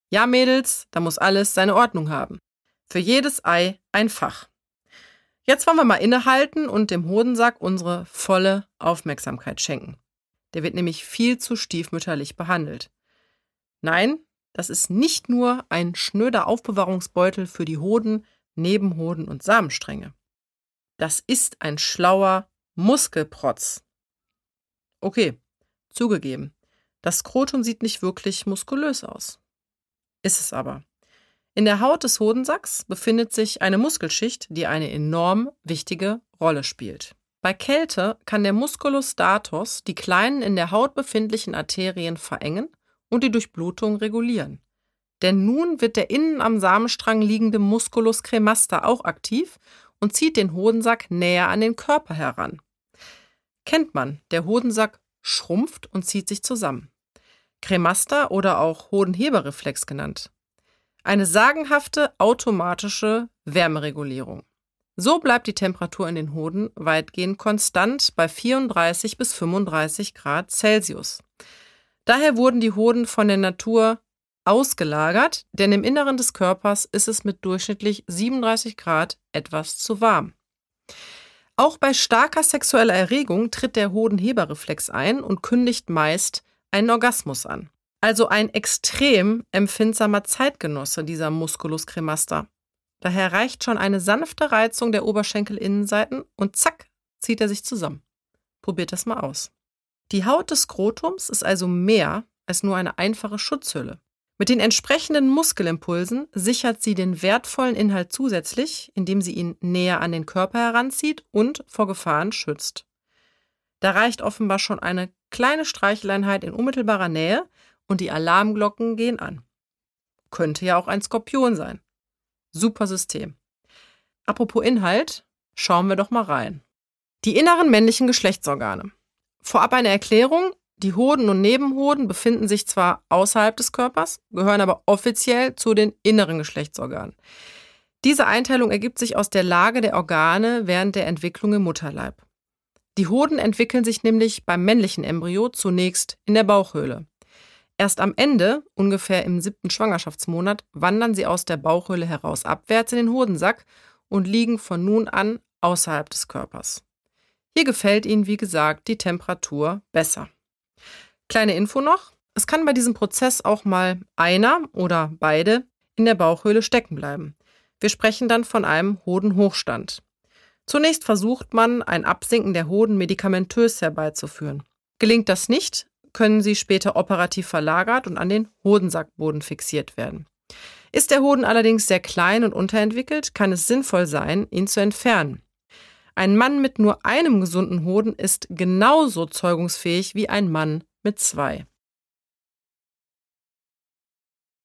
Ja, Mädels, da muss alles seine Ordnung haben. Für jedes Ei ein Fach. Jetzt wollen wir mal innehalten und dem Hodensack unsere volle Aufmerksamkeit schenken. Der wird nämlich viel zu stiefmütterlich behandelt. Nein, das ist nicht nur ein schnöder Aufbewahrungsbeutel für die Hoden, Nebenhoden und Samenstränge. Das ist ein schlauer Muskelprotz. Okay, zugegeben, das Skrotum sieht nicht wirklich muskulös aus. Ist es aber. In der Haut des Hodensacks befindet sich eine Muskelschicht, die eine enorm wichtige Rolle spielt. Bei Kälte kann der Musculus stator die kleinen in der Haut befindlichen Arterien verengen und die Durchblutung regulieren. Denn nun wird der innen am Samenstrang liegende Musculus cremaster auch aktiv und zieht den Hodensack näher an den Körper heran. Kennt man, der Hodensack schrumpft und zieht sich zusammen. Cremaster oder auch Hodenheberreflex genannt. Eine sagenhafte automatische Wärmeregulierung. So bleibt die Temperatur in den Hoden weitgehend konstant bei 34 bis 35 Grad Celsius. Daher wurden die Hoden von der Natur ausgelagert, denn im Inneren des Körpers ist es mit durchschnittlich 37 Grad etwas zu warm. Auch bei starker sexueller Erregung tritt der Hodenheberreflex ein und kündigt meist einen Orgasmus an. Also ein extrem empfindsamer Zeitgenosse, dieser Musculus cremaster. Daher reicht schon eine sanfte Reizung der Oberschenkelinnenseiten und zack, zieht er sich zusammen. Probiert das mal aus. Die Haut des Skrotums ist also mehr als nur eine einfache Schutzhülle. Mit den entsprechenden Muskelimpulsen sichert sie den wertvollen Inhalt zusätzlich, indem sie ihn näher an den Körper heranzieht und vor Gefahren schützt. Da reicht offenbar schon eine kleine Streicheleinheit in unmittelbarer Nähe und die Alarmglocken gehen an. Könnte ja auch ein Skorpion sein. Super System. Apropos Inhalt, schauen wir doch mal rein. Die inneren männlichen Geschlechtsorgane. Vorab eine Erklärung. Die Hoden und Nebenhoden befinden sich zwar außerhalb des Körpers, gehören aber offiziell zu den inneren Geschlechtsorganen. Diese Einteilung ergibt sich aus der Lage der Organe während der Entwicklung im Mutterleib. Die Hoden entwickeln sich nämlich beim männlichen Embryo zunächst in der Bauchhöhle. Erst am Ende, ungefähr im 7. Schwangerschaftsmonat, wandern sie aus der Bauchhöhle heraus abwärts in den Hodensack und liegen von nun an außerhalb des Körpers. Hier gefällt ihnen, wie gesagt, die Temperatur besser. Kleine Info noch, es kann bei diesem Prozess auch mal einer oder beide in der Bauchhöhle stecken bleiben. Wir sprechen dann von einem Hodenhochstand. Zunächst versucht man, ein Absinken der Hoden medikamentös herbeizuführen. Gelingt das nicht, können sie später operativ verlagert und an den Hodensackboden fixiert werden. Ist der Hoden allerdings sehr klein und unterentwickelt, kann es sinnvoll sein, ihn zu entfernen. Ein Mann mit nur einem gesunden Hoden ist genauso zeugungsfähig wie ein Mann mit 2.